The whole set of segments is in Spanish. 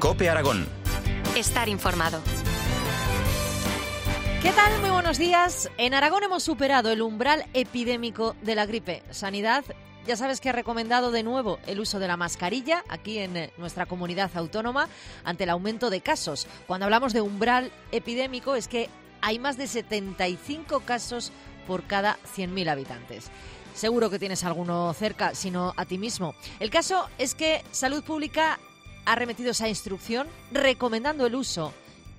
COPE Aragón. Estar informado. ¿Qué tal? Muy buenos días. En Aragón hemos superado el umbral epidémico de la gripe. Sanidad, ya sabes que ha recomendado de nuevo el uso de la mascarilla aquí en nuestra comunidad autónoma ante el aumento de casos. Cuando hablamos de umbral epidémico es que hay más de 75 casos por cada 100.000 habitantes. Seguro que tienes alguno cerca, si no a ti mismo. El caso es que Salud Pública ha remitido esa instrucción recomendando el uso,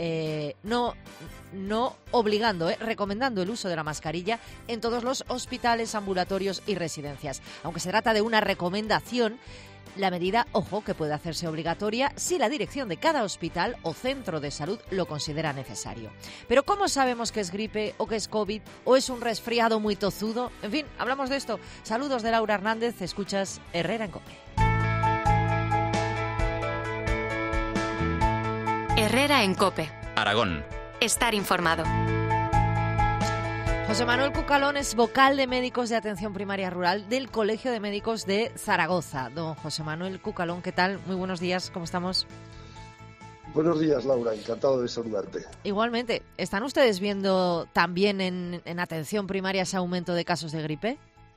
no obligando, recomendando el uso de la mascarilla en todos los hospitales, ambulatorios y residencias. Aunque se trata de una recomendación, la medida, ojo, que puede hacerse obligatoria si la dirección de cada hospital o centro de salud lo considera necesario. Pero ¿cómo sabemos que es gripe o que es COVID o es un resfriado muy tozudo? En fin, hablamos de esto. Saludos de Laura Hernández, escuchas Herrera en COPE. Herrera en COPE. Aragón. Estar informado. José Manuel Cucalón es vocal de médicos de atención primaria rural del Colegio de Médicos de Zaragoza. Don José Manuel Cucalón, ¿qué tal? Muy buenos días, ¿cómo estamos? Buenos días, Laura, encantado de saludarte. Igualmente, ¿están ustedes viendo también en atención primaria ese aumento de casos de gripe?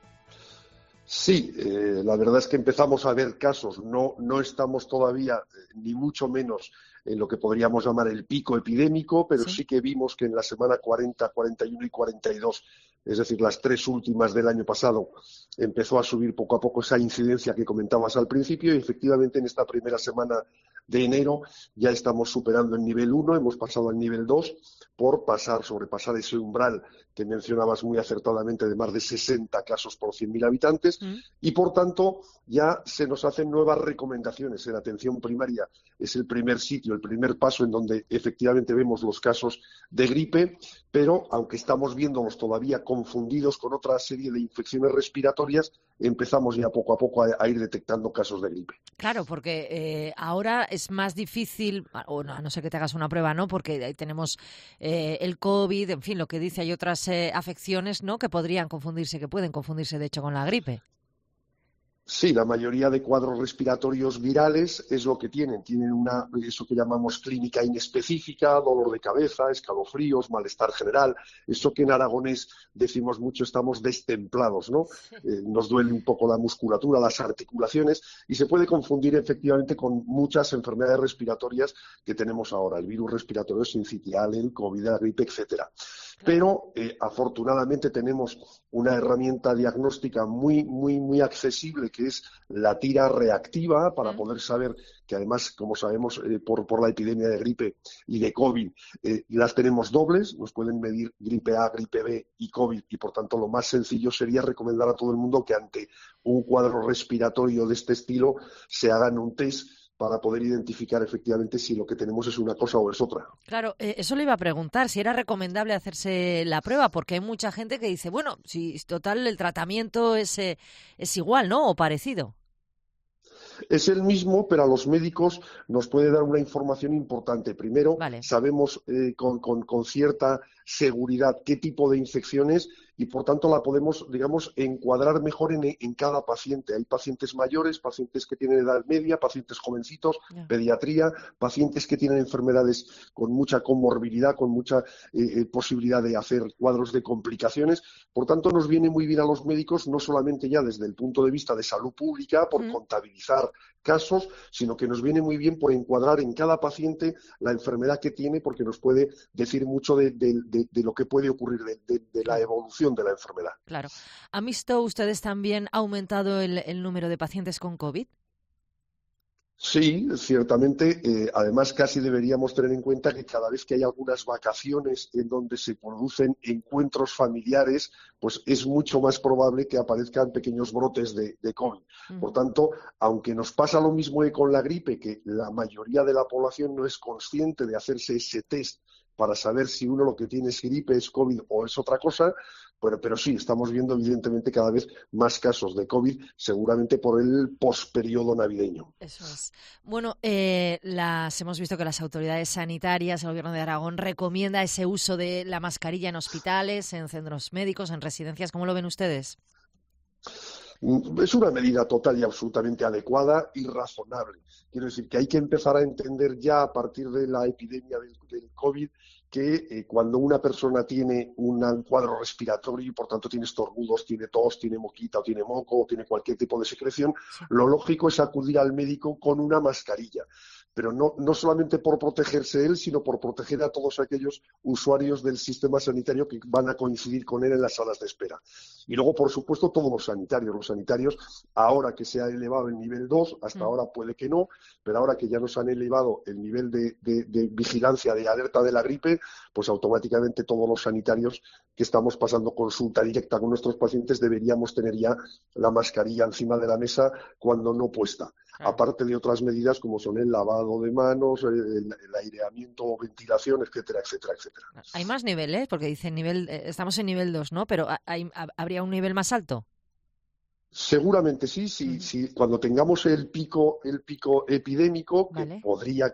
Sí, la verdad es que empezamos a ver casos, no estamos todavía, ni mucho menos, en lo que podríamos llamar el pico epidémico, pero sí que vimos que en la semana 40, 41 y 42, es decir, las tres últimas del año pasado, empezó a subir poco a poco esa incidencia que comentabas al principio y efectivamente en esta primera semana de enero ya estamos superando el nivel 1, hemos pasado al nivel 2 por sobrepasar ese umbral que mencionabas muy acertadamente de más de 60 casos por 100.000 habitantes y por tanto ya se nos hacen nuevas recomendaciones en atención primaria. Es el primer sitio, el primer paso en donde efectivamente vemos los casos de gripe, pero aunque estamos viéndolos todavía confundidos con otra serie de infecciones respiratorias, empezamos ya poco a poco a ir detectando casos de gripe. Claro, porque ahora es más difícil, o no, a no ser que te hagas una prueba, ¿no? Porque ahí tenemos el COVID, en fin, lo que dice, hay otras afecciones, ¿no? Que podrían confundirse, que pueden confundirse, de hecho, con la gripe. Sí, la mayoría de cuadros respiratorios virales es lo que tienen eso que llamamos clínica inespecífica, dolor de cabeza, escalofríos, malestar general, eso que en aragonés decimos mucho, estamos destemplados, ¿no? Nos duele un poco la musculatura, las articulaciones, y se puede confundir efectivamente con muchas enfermedades respiratorias que tenemos ahora, el virus respiratorio sincitial, el COVID, la gripe, etcétera. Pero afortunadamente tenemos una herramienta diagnóstica muy accesible que es la tira reactiva para poder saber que además, como sabemos por la epidemia de gripe y de COVID, las tenemos dobles, nos pueden medir gripe A, gripe B y COVID y por tanto lo más sencillo sería recomendar a todo el mundo que ante un cuadro respiratorio de este estilo se hagan un test para poder identificar efectivamente si lo que tenemos es una cosa o es otra. Claro, eso le iba a preguntar, si era recomendable hacerse la prueba, porque hay mucha gente que dice, bueno, si total el tratamiento es igual, ¿no? O parecido. Es el mismo, pero a los médicos nos puede dar una información importante. Primero, sabemos con cierta seguridad qué tipo de infecciones y, por tanto, la podemos, digamos, encuadrar mejor en cada paciente. Hay pacientes mayores, pacientes que tienen edad media, pacientes jovencitos, pediatría, pacientes que tienen enfermedades con mucha comorbilidad, con mucha posibilidad de hacer cuadros de complicaciones. Por tanto, nos viene muy bien a los médicos, no solamente ya desde el punto de vista de salud pública, por contabilizar casos, sino que nos viene muy bien por encuadrar en cada paciente la enfermedad que tiene, porque nos puede decir mucho de lo que puede ocurrir, de la evolución de la enfermedad. Claro. ¿Han visto ustedes también aumentado el número de pacientes con COVID? Sí, ciertamente. Además, casi deberíamos tener en cuenta que cada vez que hay algunas vacaciones en donde se producen encuentros familiares, pues es mucho más probable que aparezcan pequeños brotes de COVID. Por tanto, aunque nos pasa lo mismo que con la gripe, que la mayoría de la población no es consciente de hacerse ese test para saber si uno lo que tiene es gripe, es COVID o es otra cosa, pero sí, estamos viendo evidentemente cada vez más casos de COVID, seguramente por el posperiodo navideño. Eso es. Bueno, hemos visto que las autoridades sanitarias, el Gobierno de Aragón, recomienda ese uso de la mascarilla en hospitales, en centros médicos, en residencias. ¿Cómo lo ven ustedes? Es una medida total y absolutamente adecuada y razonable. Quiero decir que hay que empezar a entender ya a partir de la epidemia del COVID que cuando una persona tiene un cuadro respiratorio y por tanto tiene estornudos, tiene tos, tiene moquita o tiene moco o tiene cualquier tipo de secreción, lo lógico es acudir al médico con una mascarilla. Pero no solamente por protegerse él, sino por proteger a todos aquellos usuarios del sistema sanitario que van a coincidir con él en las salas de espera. Y luego, por supuesto, todos los sanitarios. Los sanitarios, ahora que se ha elevado el nivel 2, hasta ahora puede que no, pero ahora que ya nos han elevado el nivel de vigilancia, de alerta de la gripe, pues automáticamente todos los sanitarios que estamos pasando consulta directa con nuestros pacientes deberíamos tener ya la mascarilla encima de la mesa cuando no puesta. Aparte de otras medidas como son el lavado de manos, el aireamiento o ventilación, etcétera, etcétera, etcétera. Hay más niveles, porque dicen estamos en nivel 2, ¿no? Pero ¿habría un nivel más alto? Seguramente sí, cuando tengamos el pico epidémico, que vale, podría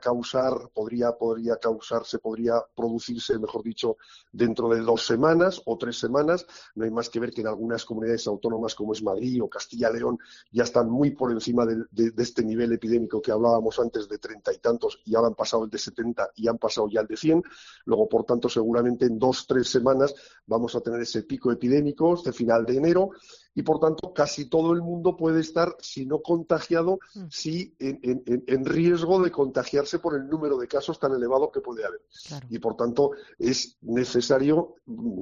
producirse, mejor dicho, dentro de 2 semanas o 3 semanas. No hay más que ver que en algunas comunidades autónomas como es Madrid o Castilla y León ya están muy por encima de este nivel epidémico que hablábamos antes de 30 y tantos, y ahora han pasado el de 70 y han pasado ya el de 100. Luego, por tanto, seguramente en 2-3 semanas vamos a tener ese pico epidémico de final de enero. Y, por tanto, casi todo el mundo puede estar, si no contagiado, sí en riesgo de contagiarse por el número de casos tan elevado que puede haber. claro. Y, por tanto, es necesario,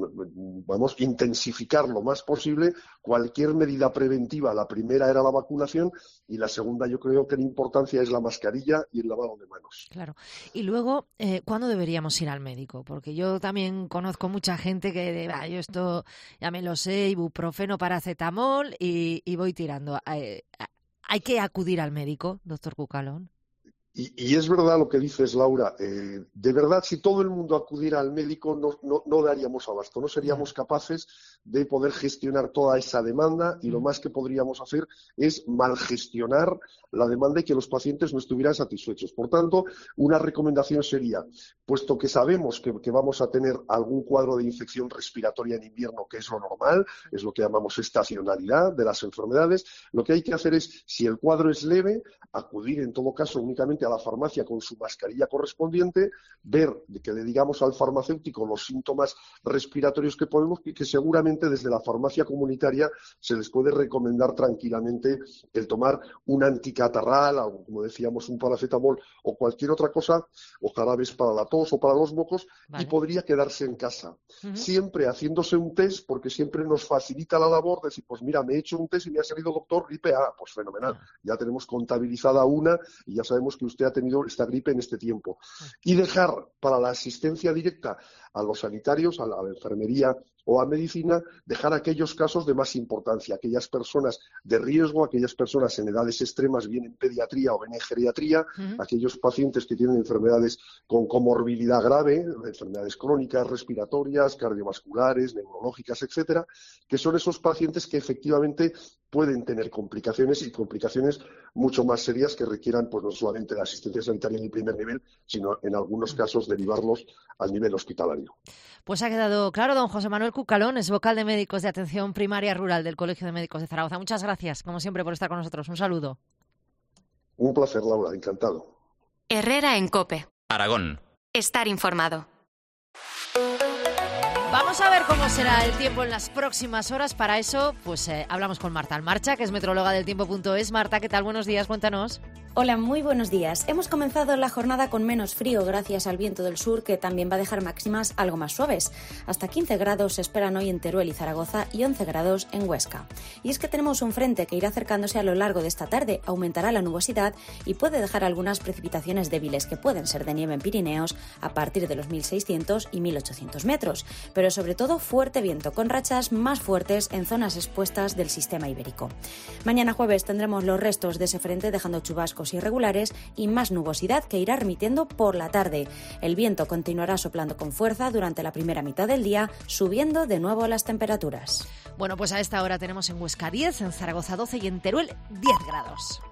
intensificar lo más posible cualquier medida preventiva. La primera era la vacunación y la segunda, yo creo que la importancia es la mascarilla y el lavado de manos. Claro. Y luego, ¿cuándo deberíamos ir al médico? Porque yo también conozco mucha gente que yo esto ya me lo sé, ibuprofeno, paracetamol y voy tirando. ¿Hay que acudir al médico, doctor Cucalón? Y es verdad lo que dices, Laura. De verdad, si todo el mundo acudiera al médico, no daríamos abasto, no seríamos capaces de poder gestionar toda esa demanda, y lo más que podríamos hacer es malgestionar la demanda y que los pacientes no estuvieran satisfechos. Por tanto, una recomendación sería, puesto que sabemos que vamos a tener algún cuadro de infección respiratoria en invierno, que es lo normal, es lo que llamamos estacionalidad de las enfermedades, lo que hay que hacer es, si el cuadro es leve, acudir en todo caso únicamente a la farmacia con su mascarilla correspondiente, ver que le digamos al farmacéutico los síntomas respiratorios que podemos, que seguramente desde la farmacia comunitaria se les puede recomendar tranquilamente el tomar un anticatarral, algo, como decíamos, un paracetamol o cualquier otra cosa, o jarabes para la tos o para los mocos, y podría quedarse en casa. Siempre haciéndose un test, porque siempre nos facilita la labor de decir, pues mira, me he hecho un test y me ha salido, doctor, gripe A, pues fenomenal. Ya tenemos contabilizada una y ya sabemos que usted ha tenido esta gripe en este tiempo. Y dejar para la asistencia directa a los sanitarios, a la enfermería o a medicina, dejar aquellos casos de más importancia, aquellas personas de riesgo, aquellas personas en edades extremas, bien en pediatría o bien en geriatría, aquellos pacientes que tienen enfermedades con comorbilidad grave, enfermedades crónicas, respiratorias, cardiovasculares, neurológicas, etcétera, que son esos pacientes que efectivamente pueden tener complicaciones, y complicaciones mucho más serias que requieran pues no solamente la asistencia sanitaria en el primer nivel, sino en algunos casos derivarlos al nivel hospitalario. Pues ha quedado claro. Don José Manuel Cucalón es vocal de médicos de atención primaria rural del Colegio de Médicos de Zaragoza. Muchas gracias, como siempre, por estar con nosotros. Un saludo. Un placer, Laura, encantado. Herrera en COPE. Aragón. Estar informado. Vamos a ver cómo será el tiempo en las próximas horas. Para eso, pues hablamos con Marta Almarcha, que es meteoróloga del tiempo.es. Marta, ¿qué tal? Buenos días, cuéntanos. Hola, muy buenos días. Hemos comenzado la jornada con menos frío gracias al viento del sur, que también va a dejar máximas algo más suaves. Hasta 15 grados se esperan hoy en Teruel y Zaragoza y 11 grados en Huesca. Y es que tenemos un frente que irá acercándose a lo largo de esta tarde, aumentará la nubosidad y puede dejar algunas precipitaciones débiles que pueden ser de nieve en Pirineos a partir de los 1.600 y 1.800 metros, pero sobre todo fuerte viento con rachas más fuertes en zonas expuestas del sistema ibérico. Mañana jueves tendremos los restos de ese frente dejando chubascos irregulares y más nubosidad que irá remitiendo por la tarde. El viento continuará soplando con fuerza durante la primera mitad del día, subiendo de nuevo las temperaturas. Bueno, pues a esta hora tenemos en Huesca 10, en Zaragoza 12 y en Teruel 10 grados.